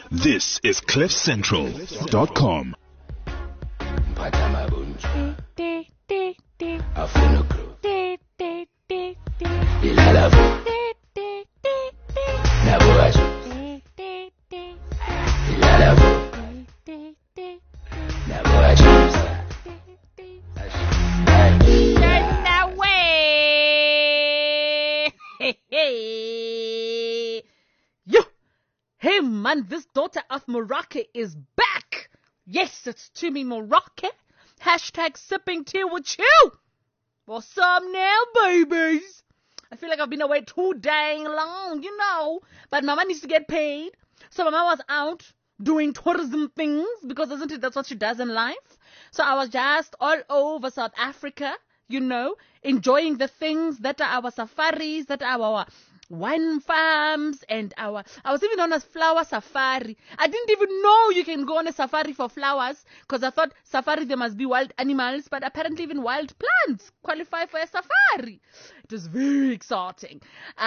This is CliffCentral.com. Hey man, this daughter of Morocco is back. Yes, it's Tumi Morocco. Hashtag sipping tea with you. What's up now, babies? I feel like I've been away too dang long, but mama needs to get paid. So mama was out doing tourism things because isn't it that's what she does in life? So I was just all over South Africa, enjoying the things that are our safaris, that are our wine farms, and I was even on a flower safari. I didn't even know you can go on a safari for flowers because I thought safari there must be wild animals, but apparently even wild plants qualify for a safari. It was very exciting.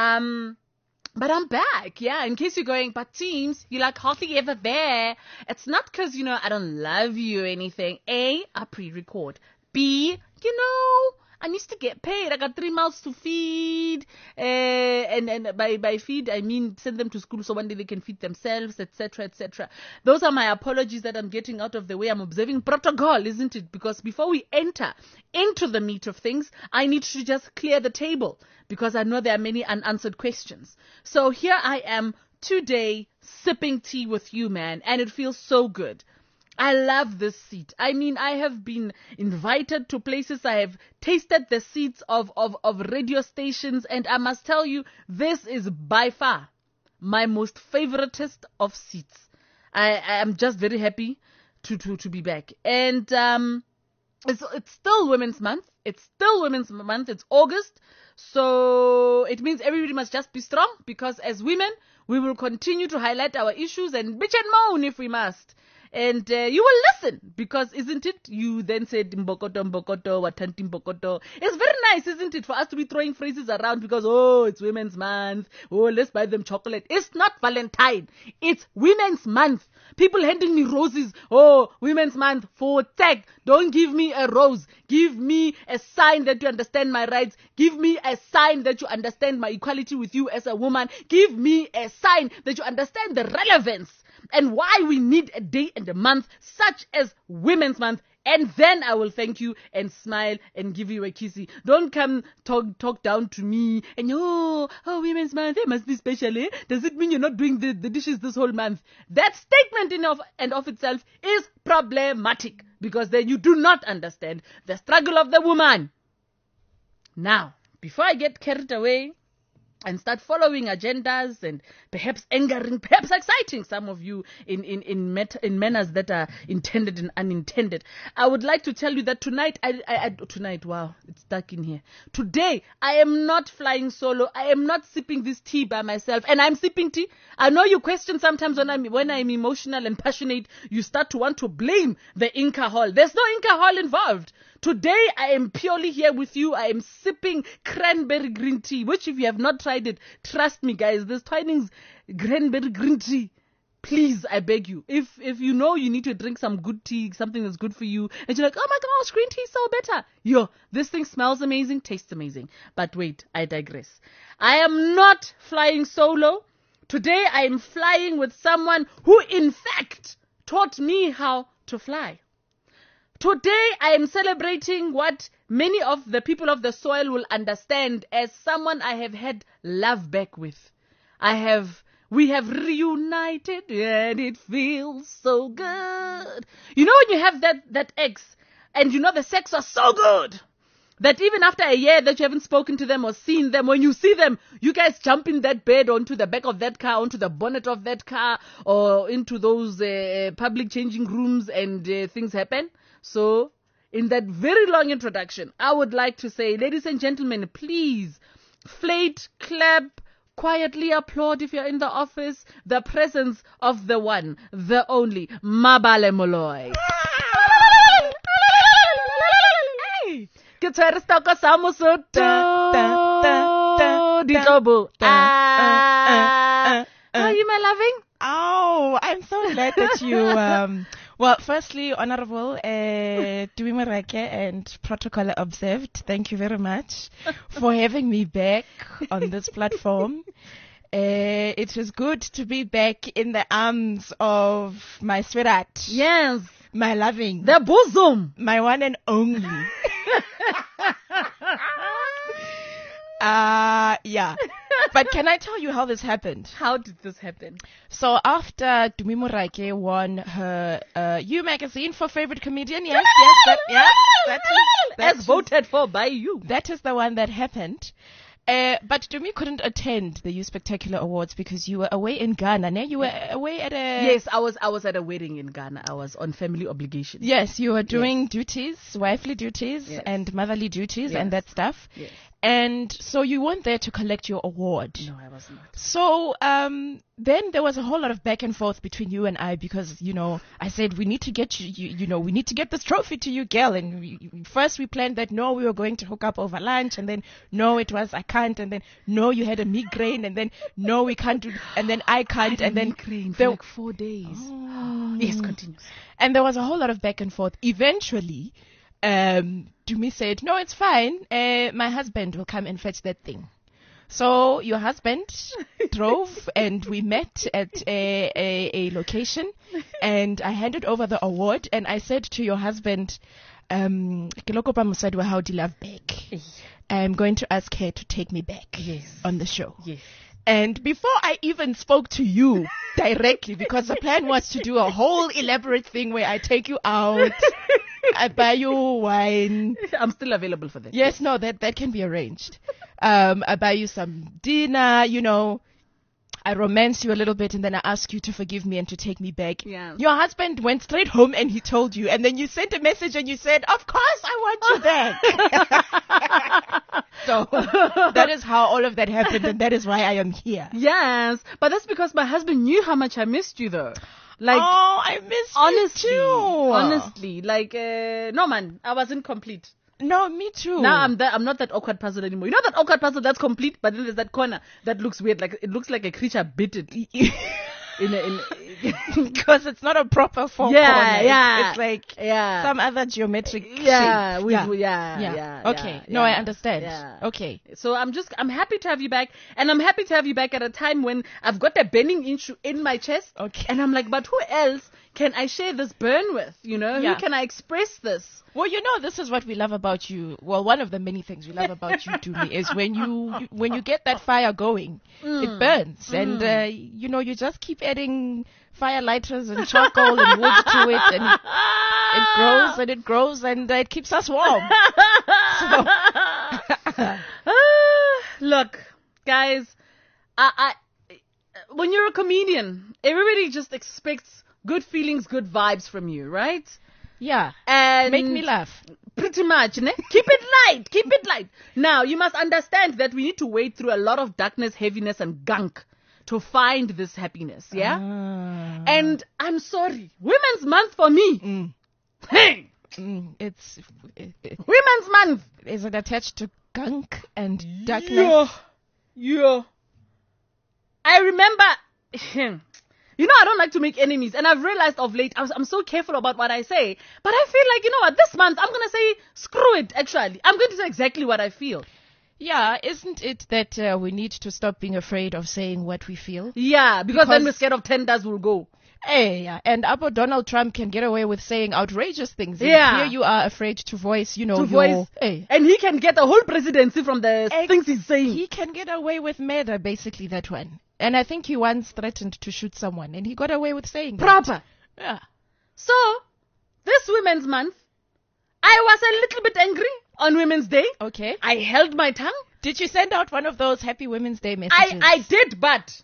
But I'm back, in case you're going, but teams, you're like hardly ever there. It's not because, I don't love you or anything. A, I pre-record. B, I need to get paid. I got 3 mouths to feed. And by feed, I mean send them to school so one day they can feed themselves, etc., etc. Those are my apologies that I'm getting out of the way. I'm observing protocol, isn't it? Because before we enter into the meat of things, I need to just clear the table because I know there are many unanswered questions. So here I am today sipping tea with you, man, and it feels so good. I love this seat. I mean, I have been invited to places. I have tasted the seats of radio stations. And I must tell you, this is by far my most favoritist of seats. I am just very happy to be back. And it's still Women's Month. It's August. So it means everybody must just be strong because as women, we will continue to highlight our issues and bitch and moan if we must. And you will listen because, isn't it? You then said Mbokoto, Watanti Mbokoto. It's very nice, isn't it, for us to be throwing phrases around because, it's Women's Month. Oh, let's buy them chocolate. It's not Valentine. It's Women's Month. People handing me roses. Oh, Women's Month for tag. Don't give me a rose. Give me a sign that you understand my rights. Give me a sign that you understand my equality with you as a woman. Give me a sign that you understand the relevance and why we need a day and a month such as Women's Month. And then I will thank you and smile and give you a kissy. Don't come talk down to me and Women's Month, it must be special, eh? Does it mean you're not doing the dishes this whole month? That statement in of itself is problematic because then you do not understand the struggle of the woman. Now, before I get carried away and start following agendas and perhaps angering, perhaps exciting some of you in manners that are intended and unintended, I would like to tell you that tonight, tonight, wow, it's dark in here. Today, I am not flying solo. I am not sipping this tea by myself. And I'm sipping tea. I know you question sometimes when I'm emotional and passionate, you start to want to blame the Inca Hall. There's no Inca Hall involved. Today, I am purely here with you. I am sipping cranberry green tea, which if you have not tried it, trust me, guys, this Twinings cranberry green tea. Please, I beg you. If you know you need to drink some good tea, something that's good for you, and you're like, oh my gosh, green tea is so better. This thing smells amazing, tastes amazing. But wait, I digress. I am not flying solo. Today, I am flying with someone who, in fact, taught me how to fly. Today, I am celebrating what many of the people of the soil will understand as someone I have had love back with. We have reunited and it feels so good. You know when you have that ex and the sex was so good that even after a year that you haven't spoken to them or seen them, when you see them, you guys jump in that bed onto the back of that car, onto the bonnet of that car or into those public changing rooms and things happen. So, in that very long introduction, I would like to say, ladies and gentlemen, please, flate, clap, quietly applaud if you're in the office, the presence of the one, the only, Mabale Moloi. Ke tshwere stoko sa Mosotho di Tobo. Are you my loving? Oh, I'm so glad that you, well, firstly, Honorable Dumi Morake and Protocol Observed, thank you very much for having me back on this platform. It is good to be back in the arms of my sweetheart. Yes. My loving. The bosom. My one and only. Yeah. But can I tell you how this happened? How did this happen? So after Dumi Morake won her You Magazine for favorite comedian, yes, As voted for by you. that is the one that happened. But Dumi couldn't attend the You Spectacular Awards because you were away in Ghana. No? You were away at a... Yes, I was at a wedding in Ghana. I was on family obligations. Yes, you were doing duties, wifely duties Yes. and motherly duties Yes. and that stuff. Yes. And so you weren't there to collect your award. No, I was not. So then there was a whole lot of back and forth between you and I because, I said, we need to get we need to get this trophy to you, girl. And first we planned that, no, we were going to hook up over lunch. And then, no, it was, I can't. And then, no, you had a migraine. And then, no, we can't do, and then I can't. And then migraine there- for like 4 days. Yes, continue. and there was a whole lot of back and forth. Eventually, Dumi said, no, it's fine. My husband will come and fetch that thing. So your husband drove and we met at a location and I handed over the award and I said to your husband, "Ke lokopa mosadi wa hao di love back. I'm going to ask her to take me back Yes. on the show." Yes. And before I even spoke to you directly, because the plan was to do a whole elaborate thing where I take you out, I buy you wine. I'm still available for that. Yes, no, that can be arranged. I buy you some dinner, I romance you a little bit and then I ask you to forgive me and to take me back. Yeah. Your husband went straight home and he told you, and then you sent a message and you said, of course I want you back. So that is how all of that happened and that is why I am here. Yes, but that's because my husband knew how much I missed you, though. Like, Oh, I miss honestly, you too. honestly, like, no man, I was incomplete. No, me too. Now I'm not that awkward puzzle anymore. You know that awkward puzzle that's complete, but then there's that corner that looks weird, like it looks like a creature bit it. Because it's not a proper four Yeah, corner. yeah. It's like Yeah. some other geometric Yeah, shape. yeah. Okay. No, I understand. Yeah. Okay. So I'm happy to have you back, and I'm happy to have you back at a time when I've got a burning issue in my chest. Okay. And I'm like, but who else can I share this burn with? Yeah. Who can I express this? Well, this is what we love about you. Well, one of the many things we love about you, Dumi, is when you get that fire going, it burns, and you just keep adding fire lighters and charcoal and wood to it, and it grows and it grows and it keeps us warm. So, Look, guys, I when you're a comedian, everybody just expects good feelings, good vibes from you, right? yeah, And make me laugh. Pretty much, ne? Keep it light, keep it light. Now, you must understand that we need to wade through a lot of darkness, heaviness, and gunk to find this happiness, yeah? And I'm sorry, Women's Month for me. Hey! It's Women's Month! is it attached to gunk and darkness? Yeah. I remember, I don't like to make enemies, and I've realized of late, I'm so careful about what I say, but I feel like, what, this month, I'm going to say, screw it, actually. I'm going to say exactly what I feel. Yeah, isn't it that we need to stop being afraid of saying what we feel? Yeah, because then Because- we're scared of tenders will go. Hey, yeah. And Apo Donald Trump can get away with saying outrageous things. And Yeah. here you are afraid to voice, To voice. Hey. And he can get a whole presidency from the things he's saying. He can get away with murder, basically, that one. And I think he once threatened to shoot someone, and he got away with saying that. Proper. Yeah. So, this Women's Month, I was a little bit angry on Women's Day. Okay. I held my tongue. Did you send out one of those Happy Women's Day messages? I did, but.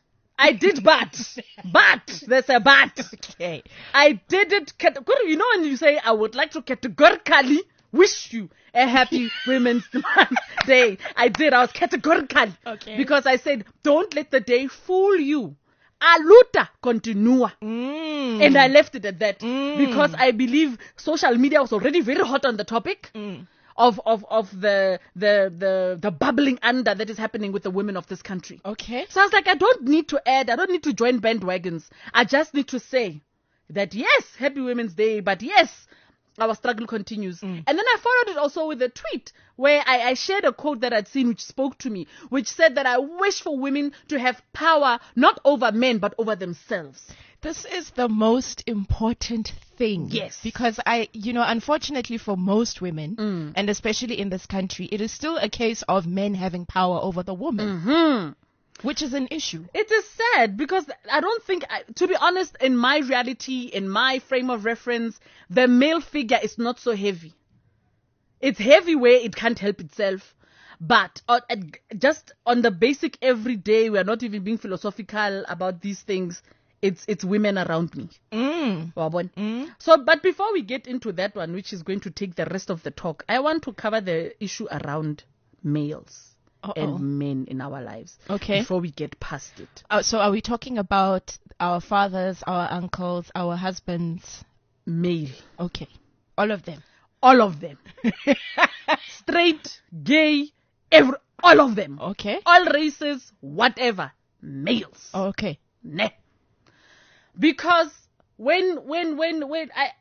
But. There's a but. Okay. I did it. You know when you say, I would like to categorically wish you a happy Women's Day. I did. I was categorical. Okay. Because I said, don't let the day fool you. Aluta continua. And I left it at that. Because I believe social media was already very hot on the topic of the bubbling under that is happening with the women of this country. Okay. So I was like, I don't need to join bandwagons. I just need to say that yes, happy Women's Day, but yes, our struggle continues. And then I followed it also with a tweet where I shared a quote that I'd seen which spoke to me, which said that I wish for women to have power not over men but over themselves. This is the most important thing. Yes. Because unfortunately for most women, and especially in this country, it is still a case of men having power over the woman. Which is an issue. It is sad because I don't think, to be honest, in my reality, in my frame of reference, the male figure is not so heavy. It's heavy where it can't help itself. But just on the basic everyday, we are not even being philosophical about these things. It's women around me. So, but before we get into that one, which is going to take the rest of the talk, I want to cover the issue around males. And men in our lives. Okay. Before we get past it. So are we talking about our fathers, our uncles, our husbands? Male. Okay. All of them. All of them. Straight, gay, all of them. Okay. All races, whatever. Males. Okay. Nah. Because when I...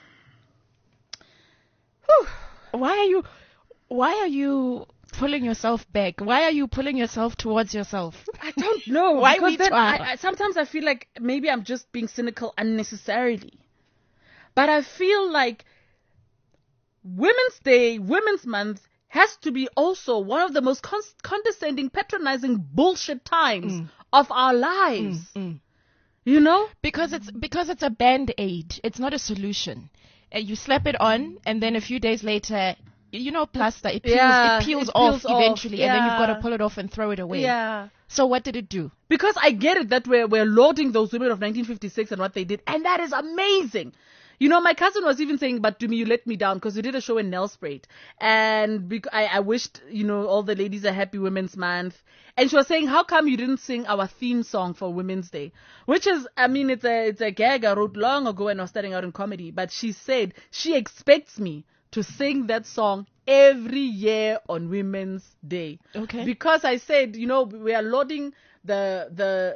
Why are you pulling yourself back? Why are you pulling yourself towards yourself? I don't know. Why because we then try? sometimes I feel like maybe I'm just being cynical unnecessarily. But I feel like Women's Day, Women's Month has to be also one of the most condescending, patronizing bullshit times of our lives. You know? Because it's a band-aid. It's not a solution. You slap it on, and then a few days later, plaster, it peels off eventually, and then you've got to pull it off and throw it away. Yeah. So what did it do? Because I get it that we're lauding those women of 1956 and what they did, and that is amazing. My cousin was even saying, but to me, you let me down because you did a show in Nelspruit. And I wished, all the ladies a happy Women's Month. And she was saying, how come you didn't sing our theme song for Women's Day? Which is, it's a gag I wrote long ago when I was starting out in comedy. But she said she expects me to sing that song every year on Women's Day. Okay. Because I said, we are lauding the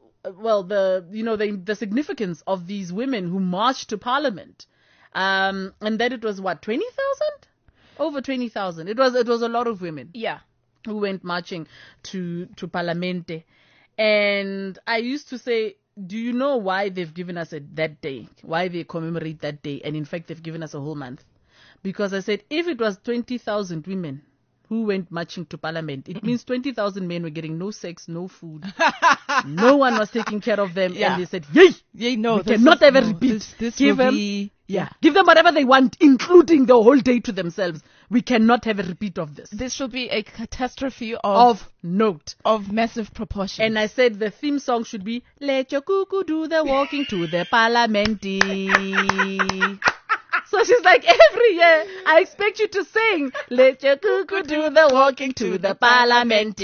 significance of these women who marched to Parliament, and that it was 20,000, over 20,000. It was a lot of women. Yeah, who went marching to Parlamente, and I used to say, do you know why they've given us that day? Why they commemorate that day? And in fact, they've given us a whole month, because I said if it was 20,000 women who went marching to Parliament, it means 20,000 men were getting no sex, no food. No one was taking care of them. Yeah. And they said, we cannot ever repeat. Give them whatever they want, including the whole day to themselves. We cannot have a repeat of this. This will be a catastrophe of note. Of massive proportions. And I said the theme song should be, let your cuckoo do the walking to the Parliament. So she's like, every year, I expect you to sing, let your cuckoo do the walking to the Parliament.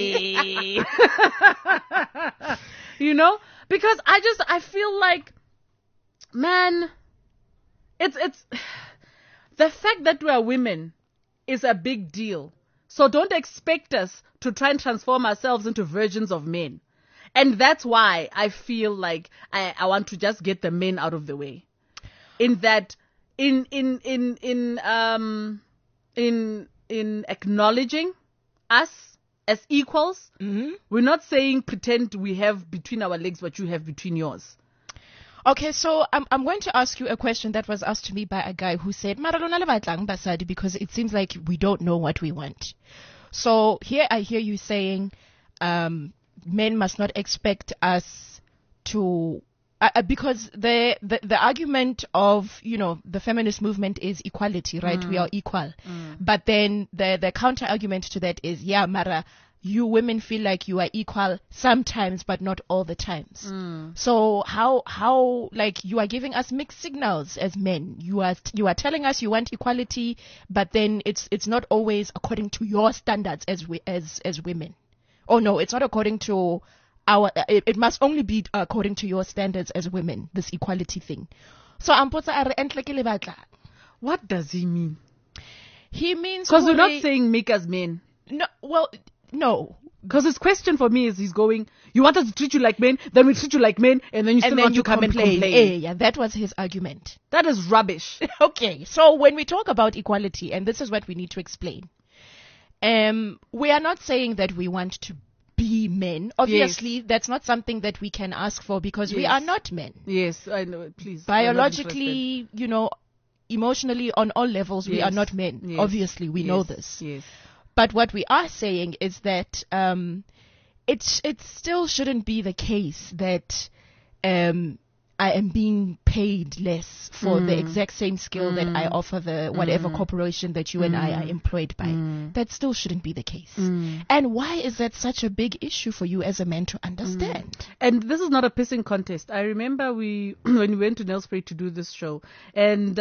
Because I feel like, man, it's the fact that we are women is a big deal. So don't expect us to try and transform ourselves into versions of men. And that's why I feel like I want to just get the men out of the way. In that, in acknowledging us as equals, we're not saying pretend we have between our legs what you have between yours. Okay, so I'm going to ask you a question that was asked to me by a guy who said, "Mara lona le batlang basadi," because it seems like we don't know what we want. So here I hear you saying, men must not expect us to. Because the argument of, the feminist movement is equality, right? We are equal. But then the counter argument to that is, Mara, you women feel like you are equal sometimes, but not all the times. So how like you are giving us mixed signals as men. You are telling us you want equality, but then it's not always according to your standards as women. Oh no, it's not according to it must only be according to your standards as women, this equality thing. So Ampotsa are entle ke le batla. What does he mean? He means Because we're not Hore- saying make us men. no. Well, no. Because his question for me is he's going, you want us to treat you like men, then we treat you like men, and then you still And then want you to come complain. and complain. Yeah, that was his argument. That is rubbish. Okay, so when we talk about equality, and this is what we need to explain, we are not saying that we want to be men. Obviously, that's not something that we can ask for because we Yes. are not men. Yes, I know. Please. we're not interested. Biologically, emotionally, on all levels, we are Yes. not men. Yes. Obviously, we know Yes. this. Yes. But what we are saying is that it still shouldn't be the case that I am being paid less for the exact same skill that I offer the whatever corporation that you and I are employed by. That still shouldn't be the case. And why is that such a big issue for you as a man to understand? And this is not a pissing contest. I remember when we went to Nelspruit to do this show, and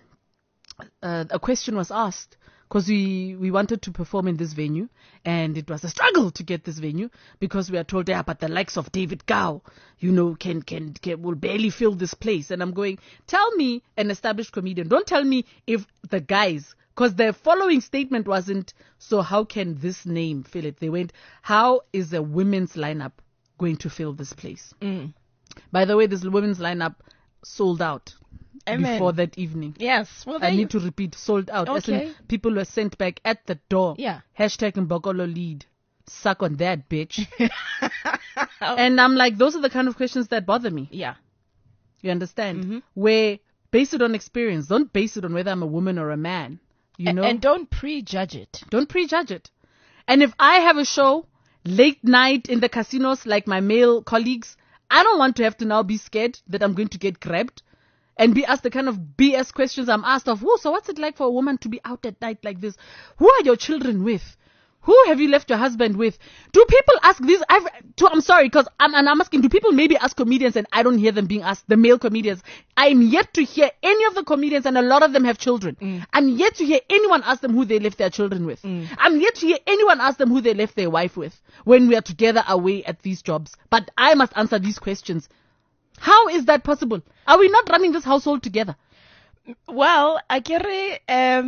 a question was asked because we wanted to perform in this venue, and it was a struggle to get this venue because we are told, yeah, but the likes of David Gow, can will barely fill this place. And I'm going, tell me an established comedian. Don't tell me if the guys. Because their following statement wasn't, so how can this name fill it? They went, how is a women's lineup going to fill this place? By the way, this women's lineup sold out Amen. before that evening. Yes. Well, I need to repeat, sold out. As in, Okay. people were sent back at the door. Yeah. Hashtag Mbokolo lead. Suck on that, bitch. And I'm like, those are the kind of questions that bother me. Yeah. You understand? Where base it on experience. Don't base it on whether I'm a woman or a man. You know? And don't prejudge it. Don't prejudge it. And if I have a show late night in the casinos like my male colleagues, I don't want to have to now be scared that I'm going to get grabbed and be asked the kind of BS questions I'm asked of. So what's it like for a woman to be out at night like this? Who are your children with? Who have you left your husband with? Do people ask this? I'm sorry, because I'm asking, do people maybe ask comedians and I don't hear them being asked, the male comedians? I'm yet to hear any of the comedians, and a lot of them have children. I'm yet to hear anyone ask them who they left their children with. I'm yet to hear anyone ask them who they left their wife with when we are together away at these jobs. But I must answer these questions. How is that possible? Are we not running this household together? Well, Akere,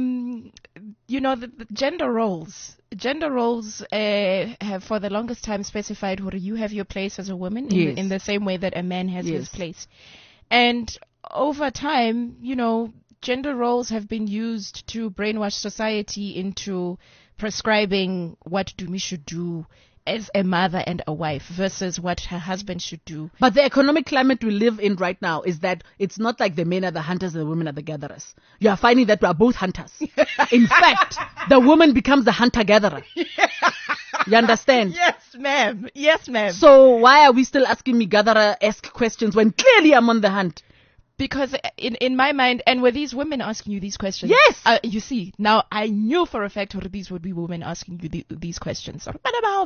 the gender roles. Gender roles have for the longest time specified where you have your place as a woman Yes. in the same way that a man has his Yes. place. And over time, gender roles have been used to brainwash society into prescribing what Dumi should do as a mother and a wife versus what her husband should do. But the economic climate we live in right now is that it's not like the men are the hunters and the women are the gatherers. You are finding that we are both hunters. In fact, the woman becomes the hunter-gatherer. You understand? Yes, ma'am. Yes, ma'am. So why are we still asking me gatherer-esque questions when clearly I'm on the hunt? Because in my mind, and were these women asking you these questions? Yes. You see, now I knew for a fact that these would be women asking you these questions. No,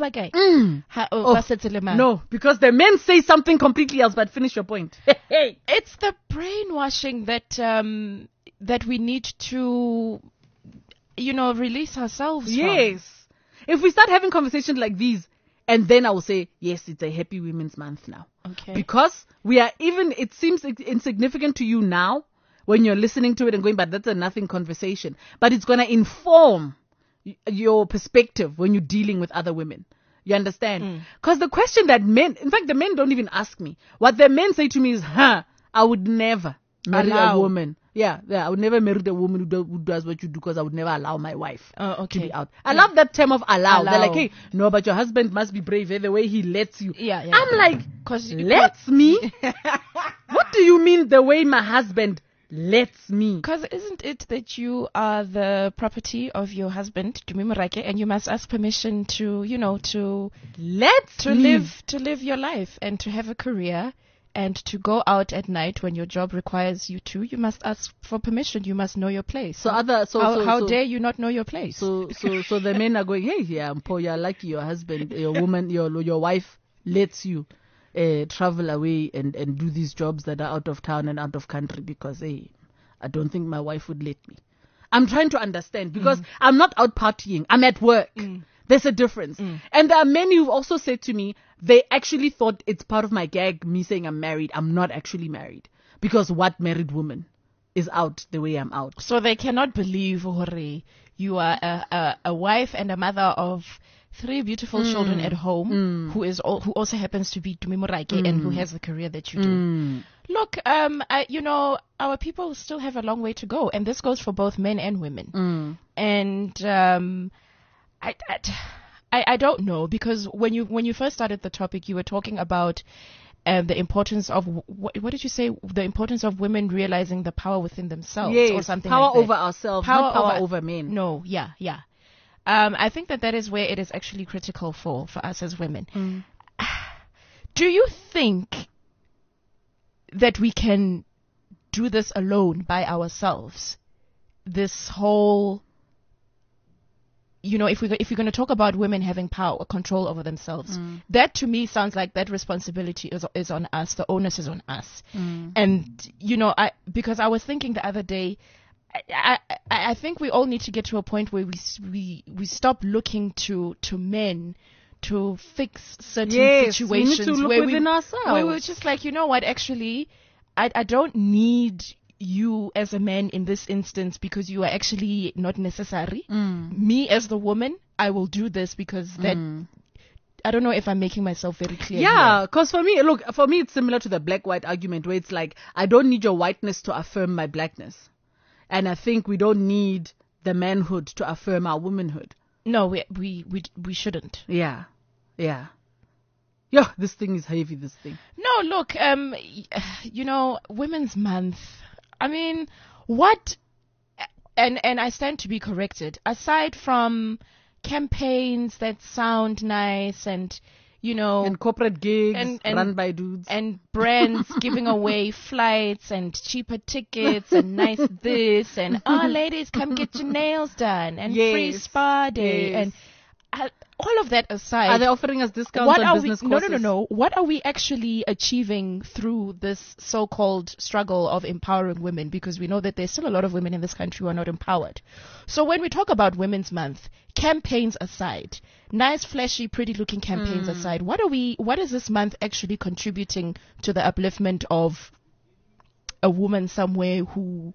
because the men say something completely else, but finish your point. Hey. It's the brainwashing that that we need to, release ourselves from. Yes. If we start having conversations like these, and then I will say, yes, it's a Happy Women's Month now. Okay. Because it seems insignificant to you now when you're listening to it and going, but that's a nothing conversation. But it's going to inform your perspective when you're dealing with other women. You understand? Because the question that the men don't even ask me. What the men say to me is, I would never marry a woman. Yeah, I would never marry the woman who does what you do because I would never allow my wife to be out. I love that term of allow. They're like, hey, no, but your husband must be brave the way he lets you. Yeah. I'm like, lets me? What do you mean the way my husband lets me? Because isn't it that you are the property of your husband, Dumi Morake, and you must ask permission to live your life and to have a career and to go out at night when your job requires you to? You must ask for permission. You must know your place. How dare you not know your place? So the men are going, hey, yeah, Mpo, you're lucky your husband, your woman, your wife lets you travel away and do these jobs that are out of town and out of country because, hey, I don't think my wife would let me. I'm trying to understand because I'm not out partying. I'm at work. There's a difference. And there are men who've also said to me, they actually thought it's part of my gag, me saying I'm married. I'm not actually married. Because what married woman is out the way I'm out. So they cannot believe, Hore, you are a wife and a mother of 3 beautiful children at home, who also happens to be Tumi Morake and who has the career that you do. Look, our people still have a long way to go, and this goes for both men and women. And I don't know, because when you first started the topic, you were talking about the importance of what did you say? The importance of women realizing the power within themselves, or something power like that. over ourselves, not power over men. No, yeah. I think that is where it is actually critical for us as women. Do you think that we can do this alone by ourselves? This whole, if we're going to talk about women having power, control over themselves, that to me sounds like that responsibility is on us. The onus is on us. And, because I was thinking the other day, I think we all need to get to a point where we stop looking to men to fix certain situations. We need to look within ourselves. Where we're just like, you know what, actually, I don't need you as a man in this instance because you are actually not necessary. Me as the woman, I will do this because that. I don't know if I'm making myself very clear. Yeah, because for me, it's similar to the black-white argument where it's like, I don't need your whiteness to affirm my blackness. And I think we don't need the manhood to affirm our womanhood. No, we shouldn't. Yeah. This thing is heavy, this thing. No, look, Women's Month. I mean, what, and I stand to be corrected, aside from campaigns that sound nice and, and corporate gigs and run by dudes. And brands giving away flights and cheaper tickets and nice this and, ladies, come get your nails done and free spa day and all of that aside. Are they offering us discounts on business courses? No. What are we actually achieving through this so-called struggle of empowering women? Because we know that there's still a lot of women in this country who are not empowered. So when we talk about Women's Month, campaigns aside, nice, flashy, pretty-looking campaigns aside, what is this month actually contributing to the upliftment of a woman somewhere who,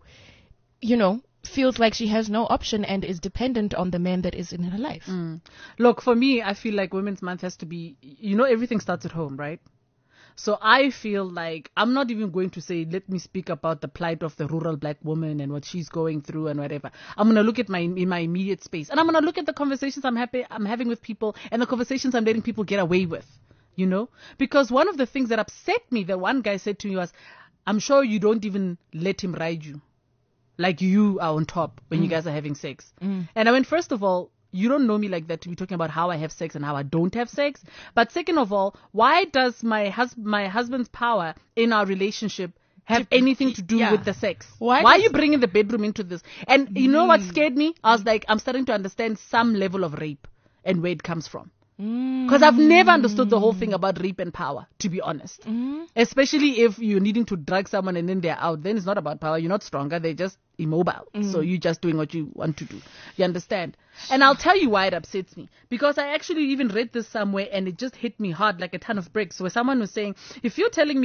feels like she has no option and is dependent on the man that is in her life? Look, for me, I feel like Women's Month has to be, everything starts at home, right? So I feel like I'm not even going to say, let me speak about the plight of the rural black woman and what she's going through and whatever. I'm going to look at in my immediate space, and I'm going to look at the conversations I'm having with people and the conversations I'm letting people get away with, because one of the things that upset me, that one guy said to me was, I'm sure you don't even let him ride you. Like you are on top when you guys are having sex. And I went, first of all, you don't know me like that to be talking about how I have sex and how I don't have sex. But second of all, why does my husband's power in our relationship have anything to do with the sex? Why are you bringing the bedroom into this? And you know what scared me? I was like, I'm starting to understand some level of rape and where it comes from. Because I've never understood the whole thing about rape and power, to be honest. Especially if you're needing to drug someone and then they're out. Then it's not about power. You're not stronger. They're just immobile. So you're just doing what you want to do. You understand? And I'll tell you why it upsets me. Because I actually even read this somewhere and it just hit me hard like a ton of bricks. Where someone was saying, if you're telling me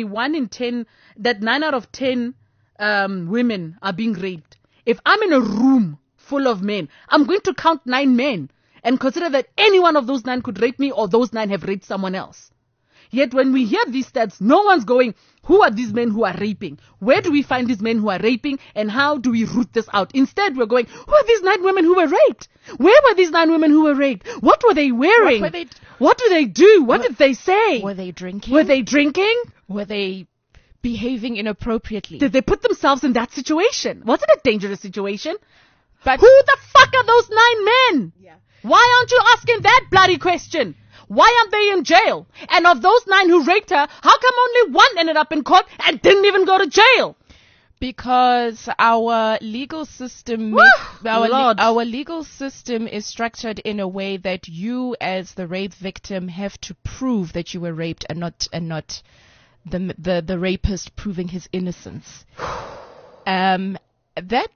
9 out of 10 women are being raped, if I'm in a room full of men, I'm going to count 9 men and consider that any one of those 9 could rape me or those 9 have raped someone else. Yet when we hear these stats, no one's going, who are these men who are raping? Where do we find these men who are raping? And how do we root this out? Instead, we're going, who are these 9 women who were raped? Where were these 9 women who were raped? What were they wearing? What do they do? What did they say? Were they drinking? Were they behaving inappropriately? Did they put themselves in that situation? Was it a dangerous situation? But who the fuck are those 9 men? Yeah. Why aren't you asking that bloody question? Why aren't they in jail? And of those 9 who raped her, how come only 1 ended up in court and didn't even go to jail? Because our legal system, our legal system is structured in a way that you, as the rape victim, have to prove that you were raped, and not the rapist proving his innocence. That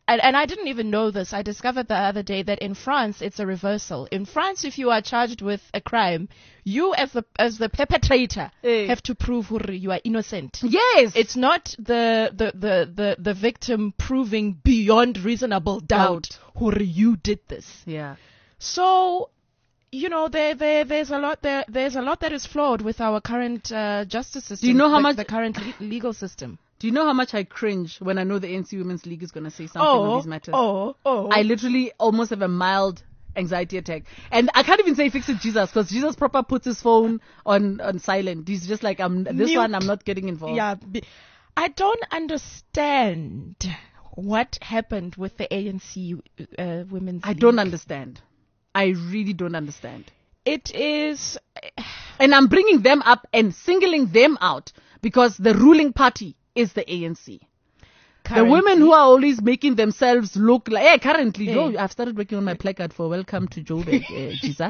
and I didn't even know this. I discovered the other day that in France it's a reversal. In France, if you are charged with a crime, you as the perpetrator have to prove you are innocent. Yes. It's not the victim proving beyond reasonable doubt you did this. Yeah. So, there's a lot that is flawed with our current justice system. Do you know how much the current legal system? Do you know how much I cringe when I know the ANC Women's League is going to say something on these matters? I literally almost have a mild anxiety attack. And I can't even say fix it Jesus, because Jesus proper puts his phone on silent. He's just like, I'm not getting involved. Yeah. I don't understand what happened with the ANC Women's League. I don't understand. I really don't understand. It is... And I'm bringing them up and singling them out because the ruling party is the ANC. The women who are always making themselves look like... currently, I've started working on my placard for Welcome to Joburg, Jesus.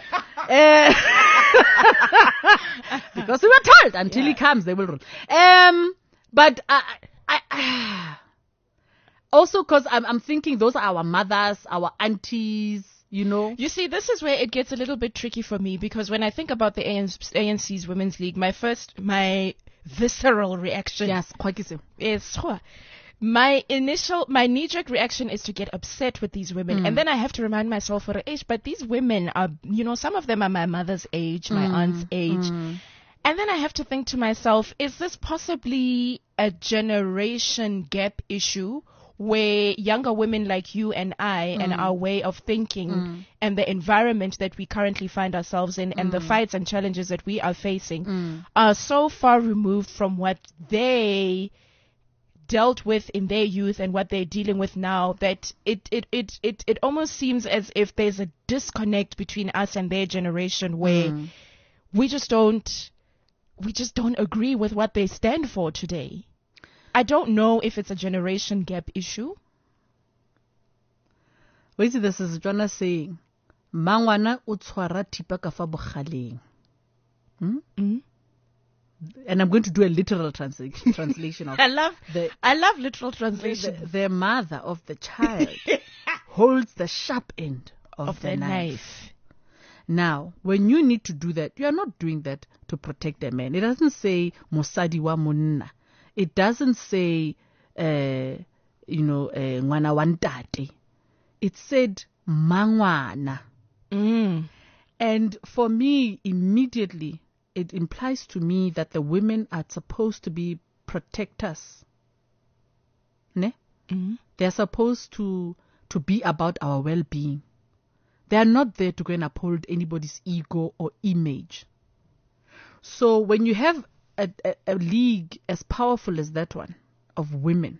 Because we were told until he comes, they will rule. But I also because I'm thinking those are our mothers, our aunties, You see, this is where it gets a little bit tricky for me, because when I think about the ANC's Women's League, my visceral reaction is my knee-jerk reaction is to get upset with these women. And then I have to remind myself, but these women are, some of them are my mother's age, my aunt's age. And then I have to think to myself, is this possibly a generation gap issue where younger women like you and I and our way of thinking and the environment that we currently find ourselves in and the fights and challenges that we are facing are so far removed from what they dealt with in their youth and what they're dealing with now that it almost seems as if there's a disconnect between us and their generation where we just don't agree with what they stand for today. I don't know if it's a generation gap issue. Wait, this is Jonah saying, Mangwana utshwara thipa ka fa bogaleng. And I'm going to do a literal translation of I love literal translation. The mother of the child holds the sharp end of the knife. Now, when you need to do that, you are not doing that to protect a man. It doesn't say mosadi wa monna. It doesn't say, ngwana wa ntate. It said mangwana. And for me, immediately, it implies to me that the women are supposed to be protectors. Ne? They're supposed to be about our well-being. They are not there to go and uphold anybody's ego or image. So when you have a league as powerful as that one of women,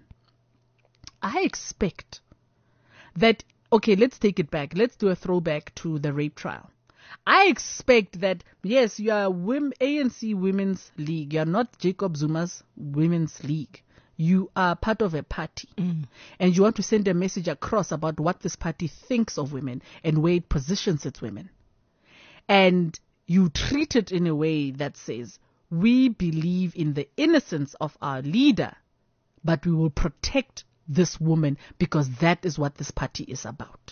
I expect that, okay, let's take it back. Let's do a throwback to the rape trial. I expect that, yes, you are ANC Women's League. You are not Jacob Zuma's Women's League. You are part of a party. And you want to send a message across about what this party thinks of women and where it positions its women. And you treat it in a way that says, we believe in the innocence of our leader, but we will protect this woman because that is what this party is about.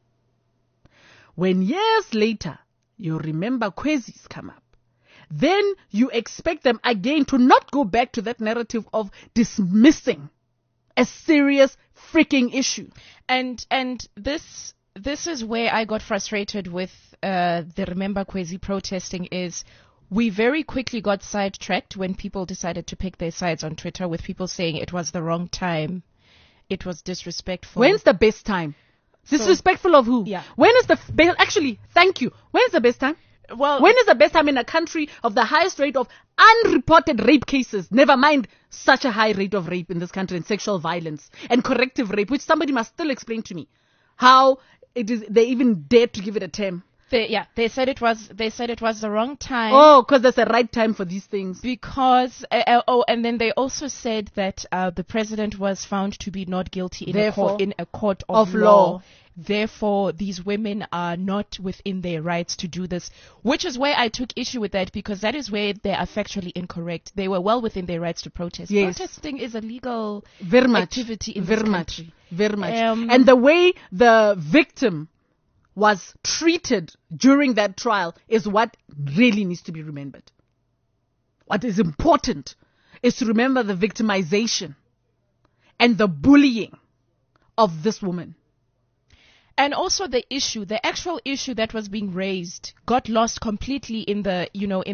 When years later, you remember Kwesi's come up, then you expect them again to not go back to that narrative of dismissing a serious freaking issue. And this is where I got frustrated with the Remember Kwesi protesting is we very quickly got sidetracked when people decided to pick their sides on Twitter with people saying it was the wrong time. It was disrespectful. When's the best time? Disrespectful of who? Yeah. When is the actually, thank you. When is the best time? Well, when is the best time in a country of the highest rate of unreported rape cases? Never mind such a high rate of rape in this country and sexual violence and corrective rape, which somebody must still explain to me how it is they even dared to give it a term. They said it was the wrong time. Oh, because there's a right time for these things. Because and then they also said that the president was found to be not guilty in a court of law. Therefore, these women are not within their rights to do this, which is where I took issue with that because that is where they are factually incorrect. They were well within their rights to protest. Yes. Protesting is a legal very much activity in very this much country. Very much. And the way the victim was treated during that trial is what really needs to be remembered. What is important is to remember the victimization and the bullying of this woman. And also the actual issue that was being raised got lost completely in the,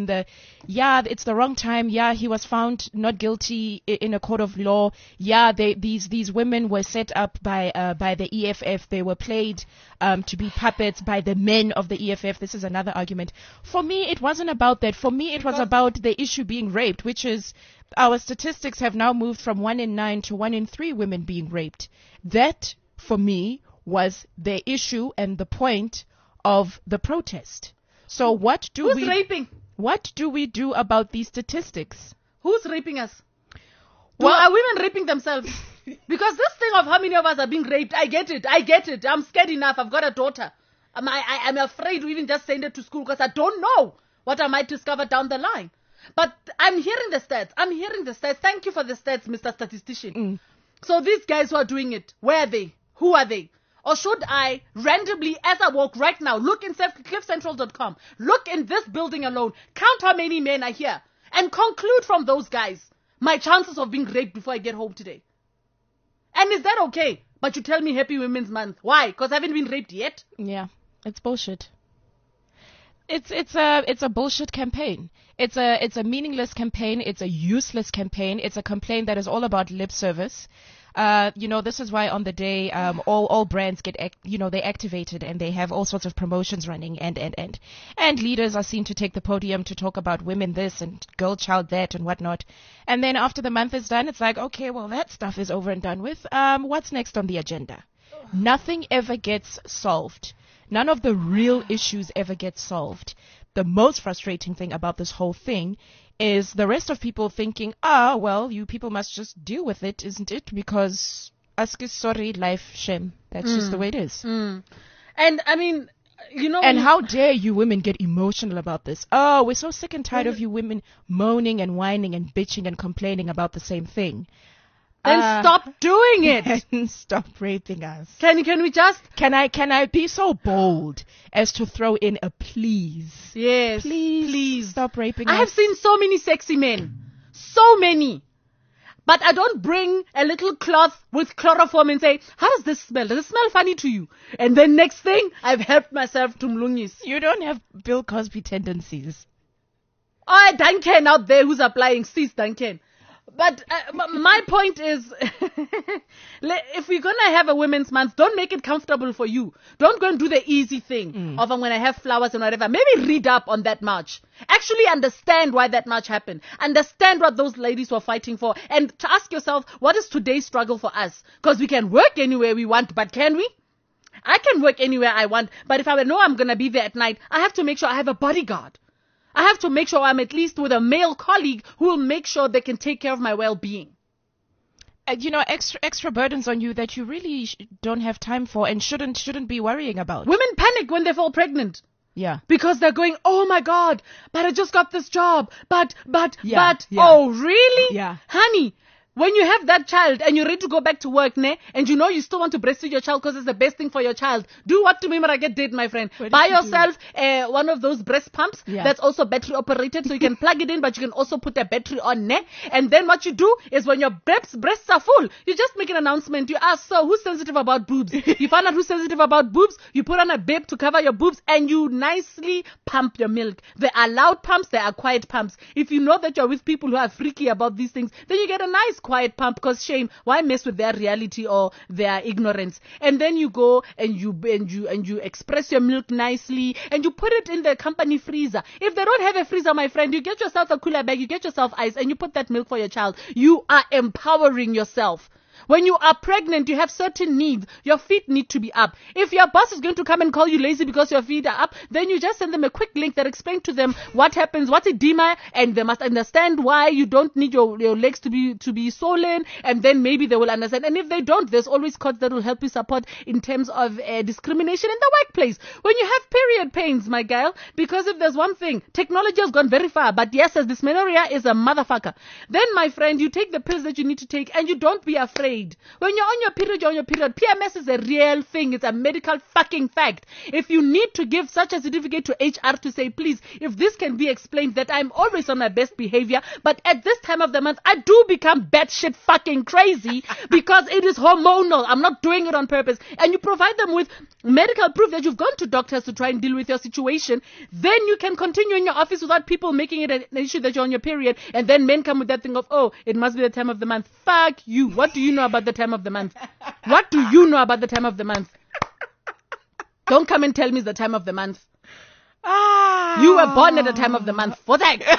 it's the wrong time. Yeah, he was found not guilty in a court of law. Yeah, these women were set up by the EFF. They were played to be puppets by the men of the EFF. This is another argument. For me, it wasn't about that. For me, it was about the issue being raped, which is our statistics have now moved from 1 in 9 to 1 in 3 women being raped. That, for me, was the issue and the point of the protest. So Who's raping? What do we do about these statistics? Who's raping us? Are women raping themselves? Because this thing of how many of us are being raped, I get it. I'm scared enough. I've got a daughter. I'm afraid to even just send her to school because I don't know what I might discover down the line. But I'm hearing the stats. Thank you for the stats, Mr. Statistician. So these guys who are doing it, where are they? Who are they? Or should I randomly, as I walk right now, look in cliffcentral.com, look in this building alone, count how many men are here, and conclude from those guys my chances of being raped before I get home today? And is that okay? But you tell me Happy Women's Month. Why? Because I haven't been raped yet? Yeah, it's bullshit. It's a bullshit campaign. It's a meaningless campaign. It's a useless campaign. It's a campaign that is all about lip service. This is why on the day, all brands get, they activated and they have all sorts of promotions running and leaders are seen to take the podium to talk about women this and girl child that and whatnot. And then after the month is done, it's like, okay, well, that stuff is over and done with. What's next on the agenda? Nothing ever gets solved. None of the real issues ever get solved. The most frustrating thing about this whole thing is the rest of people thinking, well, you people must just deal with it, isn't it? Because ask is sorry, life, shame. That's just the way it is. And I mean, And how dare you women get emotional about this? Oh, we're so sick and tired of you women moaning and whining and bitching and complaining about the same thing. Then stop doing it. And stop raping us. Can we just? Can I be so bold as to throw in a please? Yes. Please stop raping us. I have seen so many sexy men. So many. But I don't bring a little cloth with chloroform and say, how does this smell? Does it smell funny to you? And then next thing, I've helped myself to mlungis. You don't have Bill Cosby tendencies. Oh, Duncan out there who's applying. Sis, Duncan. But my point is, if we're going to have a Women's Month, don't make it comfortable for you. Don't go and do the easy thing of I'm going to have flowers and whatever. Maybe read up on that march. Actually understand why that march happened. Understand what those ladies were fighting for. And to ask yourself, what is today's struggle for us? Because we can work anywhere we want, but can we? I can work anywhere I want, but if I know I'm going to be there at night, I have to make sure I have a bodyguard. I have to make sure I'm at least with a male colleague who will make sure they can take care of my well-being. Extra burdens on you that you really don't have time for and shouldn't be worrying about. Women panic when they fall pregnant. Yeah. Because they're going, oh my God, but I just got this job. But, yeah. Oh, really? Yeah. Honey, when you have that child and you're ready to go back to work, and you know you still want to breastfeed your child because it's the best thing for your child, do what Tumimarage did, my friend. Buy yourself one of those breast pumps that's also battery operated, so you can plug it in, but you can also put a battery on, and then what you do is when your breasts are full, you just make an announcement. You ask, so who's sensitive about boobs? You find out who's sensitive about boobs, you put on a bib to cover your boobs, and you nicely pump your milk. There are loud pumps, there are quiet pumps. If you know that you're with people who are freaky about these things, then you get a nice quiet pump, because shame, why mess with their reality or their ignorance? And then you go and you express your milk nicely and you put it in the company freezer. If they don't have a freezer, my friend, you get yourself a cooler bag, you get yourself ice, and you put that milk for your child. You are empowering yourself. When you are pregnant, you have certain needs. Your feet need to be up. If your boss is going to come and call you lazy because your feet are up, then you just send them a quick link that explains to them what happens, what's edema, and they must understand why you don't need your legs to be swollen, and then maybe they will understand. And if they don't, there's always courts that will help you support in terms of discrimination in the workplace. When you have period pains, my girl, because if there's one thing, technology has gone very far, but yes, as dysmenorrhea is a motherfucker. Then, my friend, you take the pills that you need to take, and you don't be afraid. played. When you're on your period, you're on your period. PMS is a real thing. It's a medical fucking fact. If you need to give such a certificate to HR to say, please, if this can be explained that I'm always on my best behavior, but at this time of the month, I do become batshit fucking crazy because it is hormonal. I'm not doing it on purpose. And you provide them with medical proof that you've gone to doctors to try and deal with your situation, then you can continue in your office without people making it an issue that you're on your period, and then men come with that thing of, oh, it must be the time of the month. Fuck you. What do you know about the time of the month? What do you know about the time of the month? Don't come and tell me it's the time of the month. You were born at the time of the month. For that.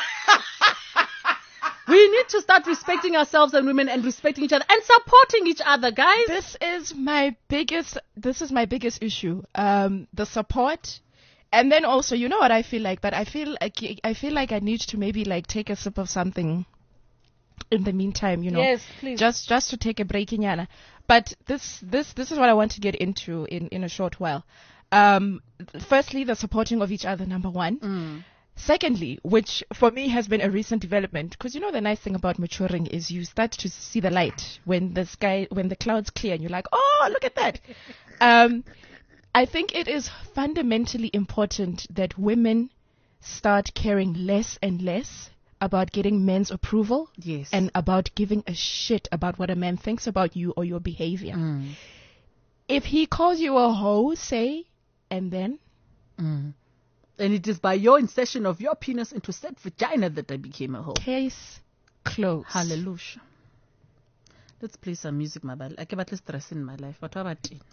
We need to start respecting ourselves and women and respecting each other and supporting each other, guys. This is my biggest issue. The support. And then also, you know what I feel like? But I feel like I need to maybe like take a sip of something in the meantime, you know. Yes, please. Just to take a break, Inyana. But this is what I want to get into in a short while. Firstly, the supporting of each other, number one. Secondly, which for me has been a recent development, because you know the nice thing about maturing is you start to see the light when the clouds clear and you're like, oh, look at that. I think it is fundamentally important that women start caring less and less about getting men's approval. Yes. And about giving a shit about what a man thinks about you or your behavior. If he calls you a hoe, say, and then? And it is by your insertion of your penis into said vagina that I became a hoe. Case closed. Hallelujah. Let's play some music, my bad. I keep at least stress in my life. What about you?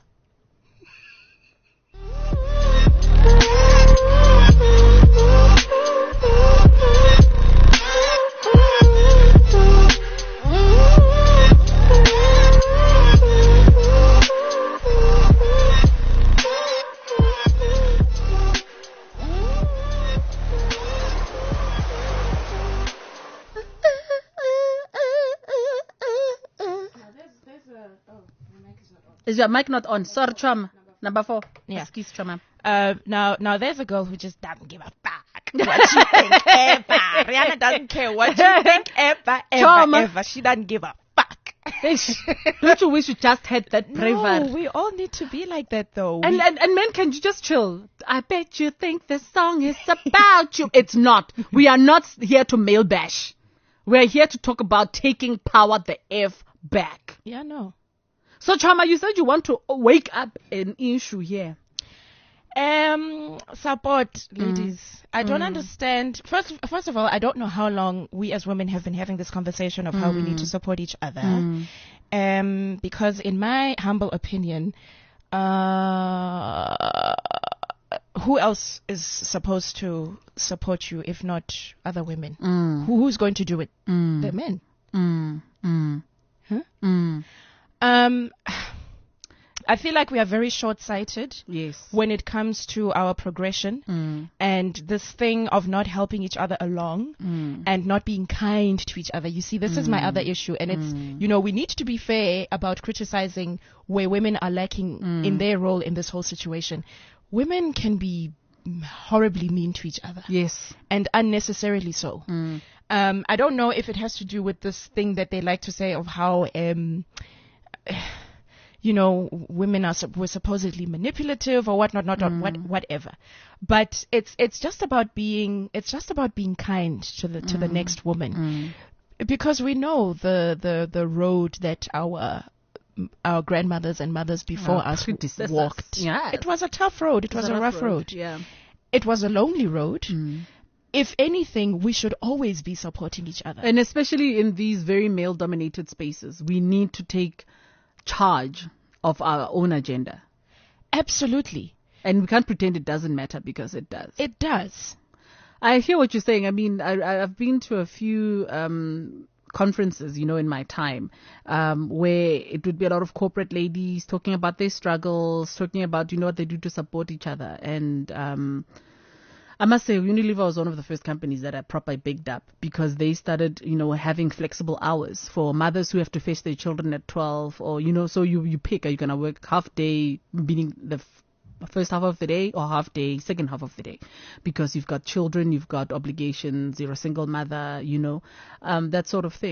Is your mic not on? Sorry, Chama. Number 4. Yeah. Excuse, Chama. Now there's a girl who just doesn't give a fuck what you think ever. Rihanna doesn't care what you think ever. She doesn't give a fuck. Don't you wish you just had that bravery? No, we all need to be like that though. And men, can you just chill? I bet you think this song is about you. It's not. We are not here to male bash. We're here to talk about taking power the F back. Yeah, no. So, Chama, you said you want to wake up an issue here. Support, ladies. I don't understand. First of all, I don't know how long we as women have been having this conversation of how we need to support each other. Because in my humble opinion, who else is supposed to support you if not other women? Who's going to do it? The men. I feel like we are very short-sighted when it comes to our progression and this thing of not helping each other along and not being kind to each other. You see, this is my other issue, and it's, you know, we need to be fair about criticizing where women are lacking in their role in this whole situation. Women can be horribly mean to each other. Yes. And unnecessarily so. I don't know if it has to do with this thing that they like to say of how you know, women were supposedly manipulative or whatnot, whatever. But it's just about being kind to the next woman, because we know the road that our grandmothers and mothers before us walked. Yes. It was a tough road. It was a rough road. Yeah. It was a lonely road. If anything, we should always be supporting each other. And especially in these very male-dominated spaces, we need to take charge of our own agenda. Absolutely. And we can't pretend it doesn't matter, because it does. It does. I hear what you're saying. I mean, I've been to a few conferences, you know, in my time, where it would be a lot of corporate ladies talking about their struggles, talking about, you know, what they do to support each other. And I must say, Unilever was one of the first companies that I proper bigged up, because they started, you know, having flexible hours for mothers who have to fetch their children at 12, or, you know, so you pick, are you going to work half day, meaning the first half of the day, or half day, second half of the day, because you've got children, you've got obligations, you're a single mother, you know, that sort of thing.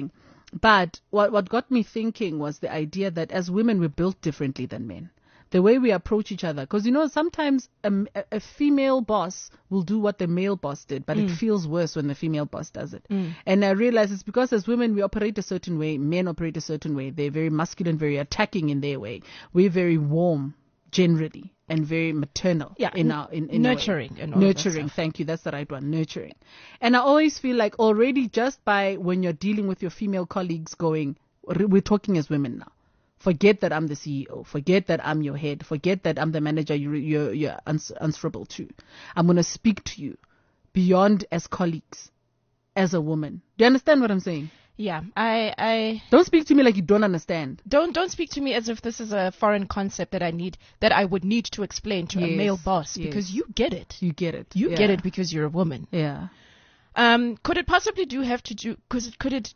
But what got me thinking was the idea that as women, we're built differently than men. The way we approach each other. Because, sometimes a female boss will do what the male boss did, but it feels worse when the female boss does it. And I realize it's because as women, we operate a certain way. Men operate a certain way. They're very masculine, very attacking in their way. We're very warm, generally, and very maternal. Yeah, in nurturing. And all nurturing, that stuff. thank you. That's the right one, nurturing. And I always feel like already just by when you're dealing with your female colleagues we're talking as women now. Forget that I'm the CEO. Forget that I'm your head. Forget that I'm the manager you're answerable to. I'm going to speak to you beyond as colleagues, as a woman. Do you understand what I'm saying? Yeah, I Don't speak to me like you don't understand. don't speak to me as if this is a foreign concept that I would need to explain to a Yes, male boss, yes. because you get it. You get it. You Yeah. get it because you're a woman. Yeah. Could it possibly could it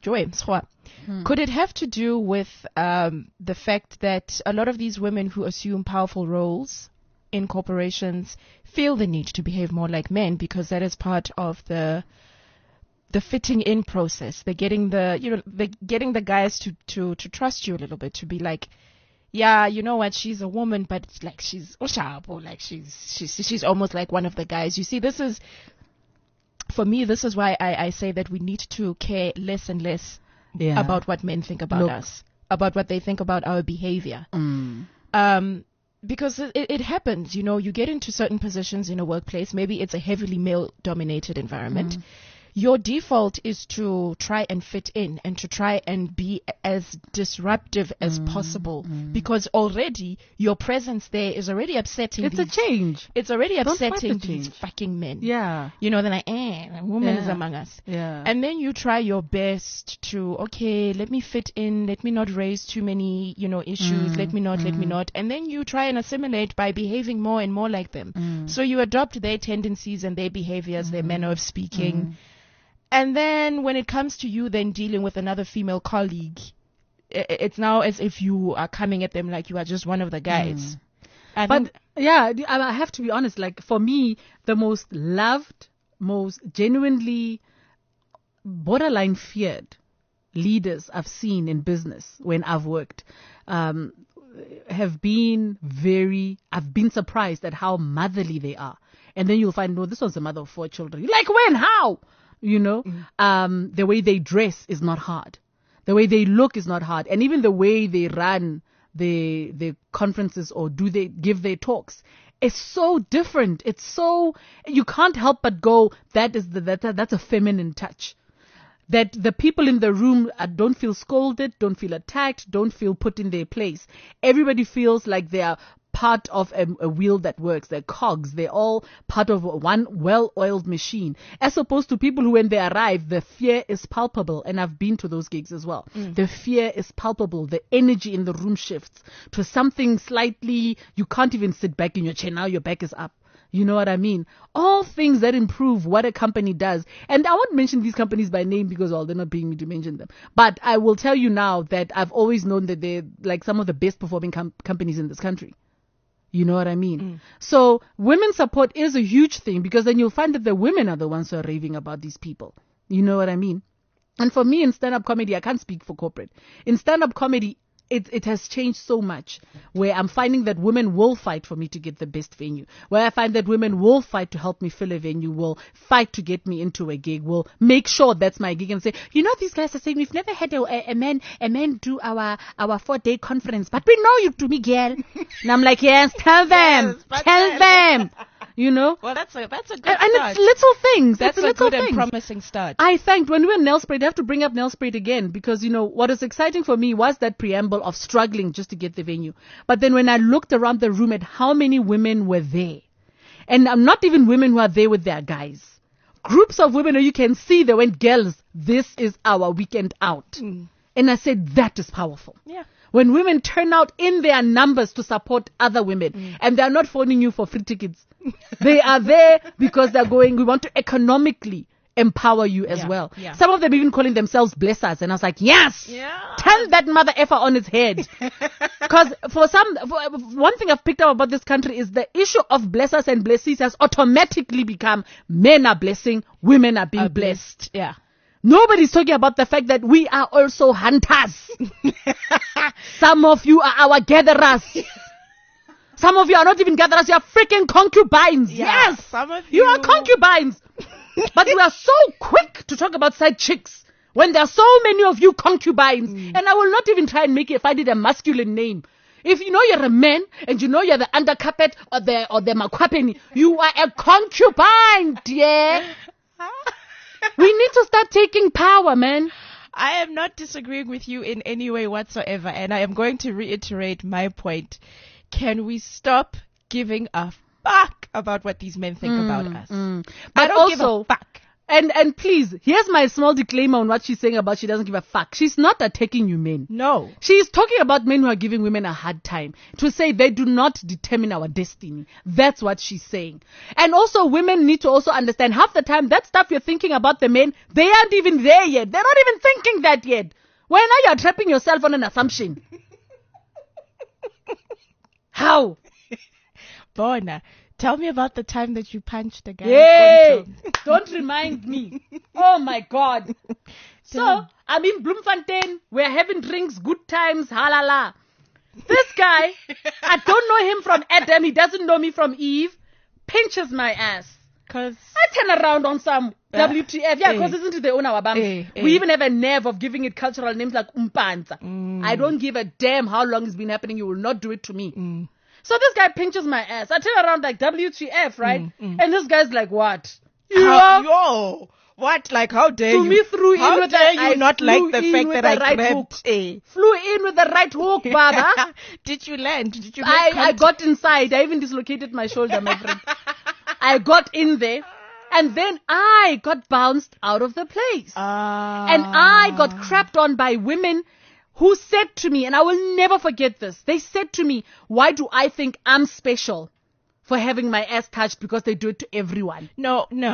have to do with the fact that a lot of these women who assume powerful roles in corporations feel the need to behave more like men, because that is part of the fitting in process? They're getting the guys to trust you a little bit, to be like, yeah, you know what, she's a woman, but like she's sharp, or like she's almost like one of the guys. You see, for me, this is why I say that we need to care less and less Yeah. about what men think about us, about what they think about our behavior. Because it happens, you get into certain positions in a workplace. Maybe it's a heavily male-dominated environment. Your default is to try and fit in and to try and be as disruptive as possible, because already your presence there is already upsetting. It's a change. It's already Don't fight upsetting the these change. fucking men. Yeah. They're like, a woman is Yeah. among us. Yeah. And then you try your best to, okay, let me fit in, let me not raise too many, issues, let me not. And then you try and assimilate by behaving more and more like them. So you adopt their tendencies and their behaviors, their manner of speaking. And then when it comes to you then dealing with another female colleague, it's now as if you are coming at them like you are just one of the guys. But yeah, I have to be honest, like for me, the most loved, most genuinely borderline feared leaders I've seen in business when I've worked have been I've been surprised at how motherly they are. And then you'll find, no, this one's a mother of 4 children. You're like, when? How? The way they dress is not hard. The way they look is not hard. And even the way they run the conferences or they give their talks is so different. It's so, you can't help but go, that's a feminine touch. That the people in the room don't feel scolded, don't feel attacked, don't feel put in their place. Everybody feels like they are part of a wheel that works. They're cogs. They're all part of one well-oiled machine. As opposed to people who, when they arrive, the fear is palpable. And I've been to those gigs as well. The fear is palpable. The energy in the room shifts to something slightly, you can't even sit back in your chair. Now your back is up. You know what I mean? All things that improve what a company does. And I won't mention these companies by name because, well, they're not paying me to mention them. But I will tell you now that I've always known that they're like some of the best performing companies in this country. You know what I mean? So women support is a huge thing, because then you'll find that the women are the ones who are raving about these people. You know what I mean? And for me in stand-up comedy, I can't speak for corporate. In stand-up comedy, it has changed so much, where I'm finding that women will fight for me to get the best venue, where I find that women will fight to help me fill a venue, will fight to get me into a gig, will make sure that's my gig, and say, these guys are saying we've never had a man do our 4-day conference, but we know you do, Miguel. And I'm like, yes, tell them, tell them. Well, that's a good and start. it's little things. That's it's a little good and things. promising start. I thanked when we were in Nelspruit, I have to bring up Nelspruit again, because, what is exciting for me was that preamble of struggling just to get the venue. But then when I looked around the room at how many women were there, and not even women who are there with their guys, groups of women, you can see they went, girls, this is our weekend out. And I said, that is powerful. Yeah. When women turn out in their numbers to support other women, and they're not phoning you for free tickets. They are there because they're going, we want to economically empower you as well. Yeah. Some of them even calling themselves blessers. And I was like, yes, tell that mother effer on its head. Because one thing I've picked up about this country is the issue of blessers and blessees has automatically become men are blessing, women are being blessed. Yeah. Nobody's talking about the fact that we are also hunters. Some of you are our gatherers. Some of you are not even gatherers, you are freaking concubines. Yeah, Yes, some of you are concubines. But we are so quick to talk about side chicks when there are so many of you concubines. And I will not even try and find it a masculine name. If you know you're a man and you know you're the undercarpet or the makwapeni, you are a concubine, dear. We need to start taking power, man. I am not disagreeing with you in any way whatsoever, and I am going to reiterate my point. Can we stop giving a fuck about what these men think about us? But I don't give a fuck. And please, here's my small disclaimer on what she's saying about she doesn't give a fuck. She's not attacking you men. No. She's talking about men who are giving women a hard time to say they do not determine our destiny. That's what she's saying. And also women need to also understand half the time that stuff you're thinking about the men, they aren't even there yet. They're not even thinking that yet. Well, now you're trapping yourself on an assumption. How? Bona, tell me about the time that you punched a guy. Yay! Don't remind me. Oh my God. So, I'm in Bloemfontein. We're having drinks, good times, halala. This guy, I don't know him from Adam. He doesn't know me from Eve. Pinches my ass. Cause I turn around on some WTF. Yeah, because isn't it the owner of We even have a nerve of giving it cultural names like Umpanza. I don't give a damn how long it's been happening. You will not do it to me. So this guy pinches my ass. I turn around like WTF, right? And this guy's like, what? Yo, what? Like, how dare you? Me threw how in with dare the, you I not like the flew fact in with that the I right grabbed? hook. Flew in with the right hook, brother. Did you land? Did you make I contact? got inside. I even dislocated my shoulder, my friend. I got in there. And then I got bounced out of the place. And I got crapped on by women who said to me, and I will never forget this, they said to me, why do I think I'm special for having my ass touched because they do it to everyone? No. And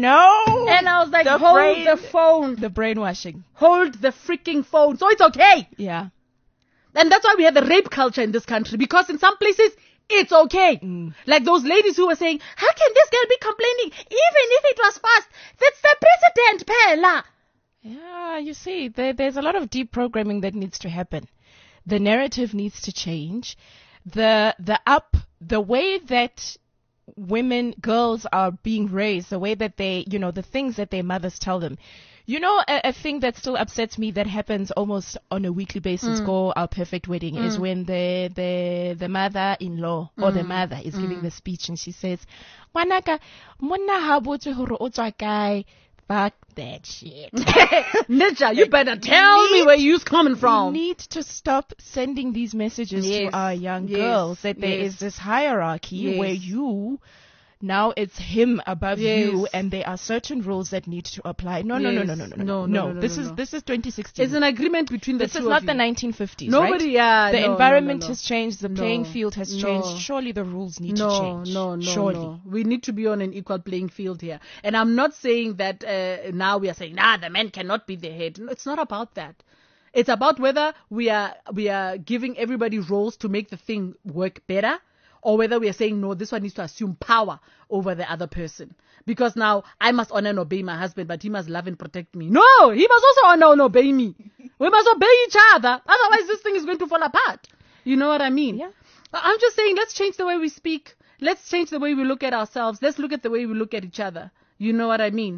I was like, hold the phone. The brainwashing. Hold the freaking phone. So it's okay. Yeah. And that's why we have the rape culture in this country, because in some places, it's okay. Like those ladies who were saying, how can this girl be complaining even if it was fast? That's the president, Pella. Yeah, you see, there's a lot of deep programming that needs to happen. The narrative needs to change. The way that girls are being raised, the way that they, the things that their mothers tell them. A thing that still upsets me that happens almost on a weekly basis, Our Perfect Wedding, is when the mother-in-law or the mother is giving the speech and she says, "Manaka, monna ha botse hore o tswa kae?" Fuck that shit. Ninja, you better tell me where you're coming from. We need to stop sending these messages to our young girls that there is this hierarchy where now it's him above you, and there are certain rules that need to apply. No. This is 2016. It's an agreement between the two. This is not the 1950s. Nobody, right? The environment has changed. The playing field has changed. Surely the rules need to change. No. We need to be on an equal playing field here. And I'm not saying that now we are saying, the men cannot be the head. No, it's not about that. It's about whether we are giving everybody roles to make the thing work better, or whether we are saying, no, this one needs to assume power over the other person. Because now I must honor and obey my husband, but he must love and protect me. No, he must also honor and obey me. We must obey each other. Otherwise, this thing is going to fall apart. You know what I mean? Yeah. I'm just saying, let's change the way we speak. Let's change the way we look at ourselves. Let's look at the way we look at each other. You know what I mean?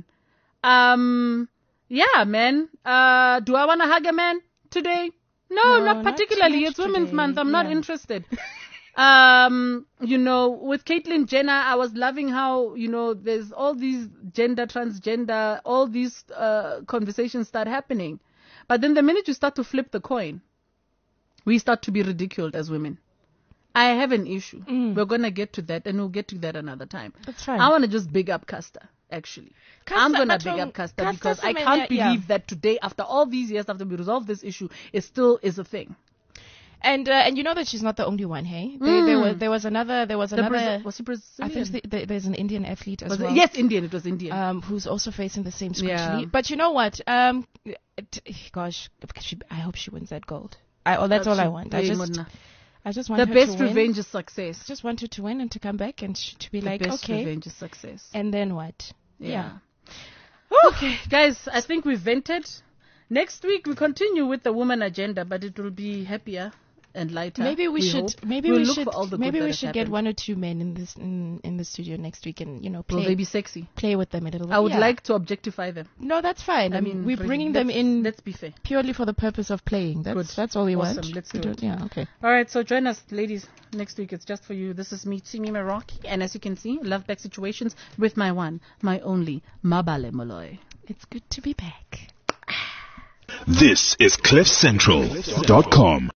Yeah, man. Do I want to hug a man today? No, not particularly. It's Women's Month. I'm not interested. With Caitlyn Jenner, I was loving how, there's all these transgender, all these conversations start happening. But then the minute you start to flip the coin, we start to be ridiculed as women. I have an issue. We're going to get to that, and we'll get to that another time. That's fine. I want to just big up Caster, actually. I'm going to big up Caster because I can't believe that today, after all these years, after we resolve this issue, it still is a thing. And you know that she's not the only one, hey? There was another. Was he Brazilian? I think there's an Indian athlete as well. Yes, Indian. It was Indian. Who's also facing the same scrutiny. Yeah. But you know what? Gosh, I hope she wins that gold. That's all I want. I just want the her best to win. revenge is success. Just want her to win and to come back and to be the like, best okay. revenge is success. And then what? Yeah. Okay, guys, I think we vented. Next week we continue with the woman agenda, but it will be happier and lighter. Maybe we should. hope. Maybe We'll we look should. for all the Maybe good we that should has get happened. one or two men in the studio next week, and Will play they be sexy? play with them a little bit. I would Yeah. like to objectify them. No, that's fine. I mean, we're really, bringing them let's- in Let's be fair. purely for the purpose of playing. Good. That's all we Awesome. want. Let's We do don't- it. Yeah. Okay. All right, so join us, ladies, next week. It's just for you. This is me, Timi Meraki, and as you can see, Love Back Situations with my one, my only, Mabale Moloi. It's good to be back. This is CliffCentral.com.